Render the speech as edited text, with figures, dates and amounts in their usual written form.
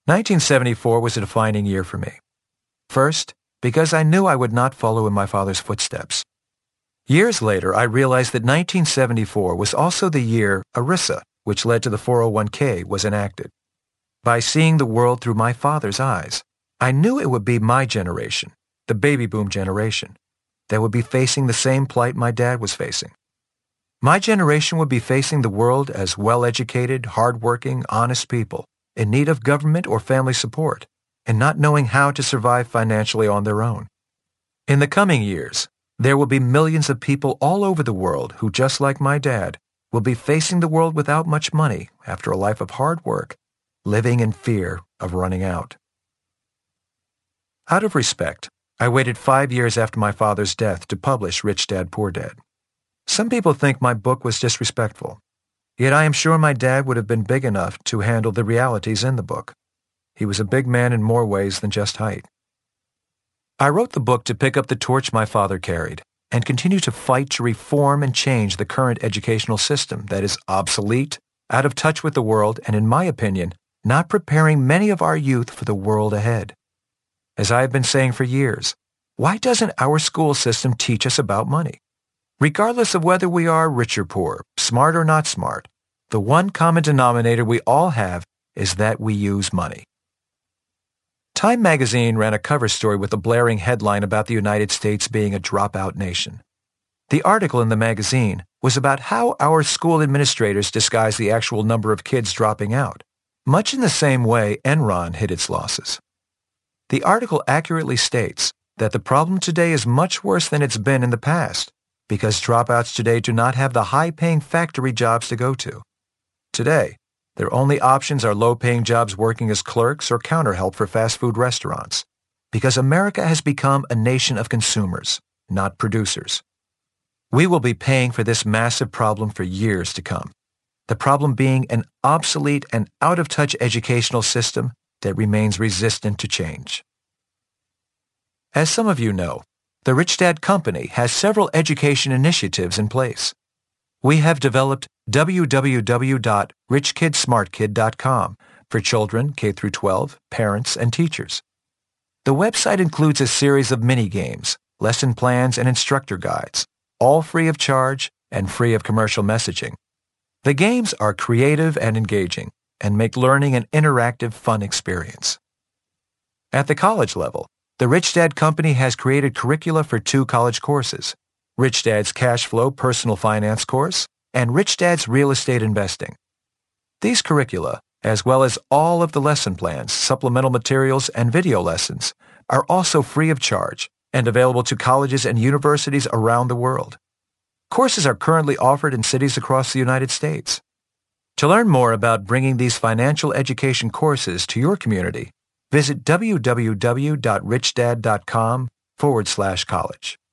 1974 was a defining year for me. First, because I knew I would not follow in my father's footsteps. Years later, I realized that 1974 was also the year ERISA, which led to the 401k, was enacted. By seeing the world through my father's eyes, I knew it would be my generation, the baby boom generation, that would be facing the same plight my dad was facing. My generation would be facing the world as well-educated, hard-working, honest people in need of government or family support and not knowing how to survive financially on their own. In the coming years, there will be millions of people all over the world who, just like my dad, will be facing the world without much money after a life of hard work, living in fear of running out. Out of respect, I waited 5 years after my father's death to publish Rich Dad, Poor Dad. Some people think my book was disrespectful, yet I am sure my dad would have been big enough to handle the realities in the book. He was a big man in more ways than just height. I wrote the book to pick up the torch my father carried and continue to fight to reform and change the current educational system that is obsolete, out of touch with the world, and in my opinion, not preparing many of our youth for the world ahead. As I have been saying for years, why doesn't our school system teach us about money? Regardless of whether we are rich or poor, smart or not smart, the one common denominator we all have is that we use money. Time magazine ran a cover story with a blaring headline about the United States being a dropout nation. The article in the magazine was about how our school administrators disguise the actual number of kids dropping out, much in the same way Enron hid its losses. The article accurately states that the problem today is much worse than it's been in the past, because dropouts today do not have the high-paying factory jobs to go to. Today, their only options are low-paying jobs working as clerks or counter-help for fast food restaurants, because America has become a nation of consumers, not producers. We will be paying for this massive problem for years to come, the problem being an obsolete and out-of-touch educational system that remains resistant to change. As some of you know, the Rich Dad Company has several education initiatives in place. We have developed www.richkidsmartkid.com for children K-12, parents, and teachers. The website includes a series of mini-games, lesson plans, and instructor guides, all free of charge and free of commercial messaging. The games are creative and engaging and make learning an interactive, fun experience. At the college level, the Rich Dad Company has created curricula for 2 college courses, Rich Dad's Cash Flow Personal Finance course and Rich Dad's Real Estate Investing. These curricula, as well as all of the lesson plans, supplemental materials, and video lessons, are also free of charge and available to colleges and universities around the world. Courses are currently offered in cities across the United States. To learn more about bringing these financial education courses to your community, visit www.richdad.com/college.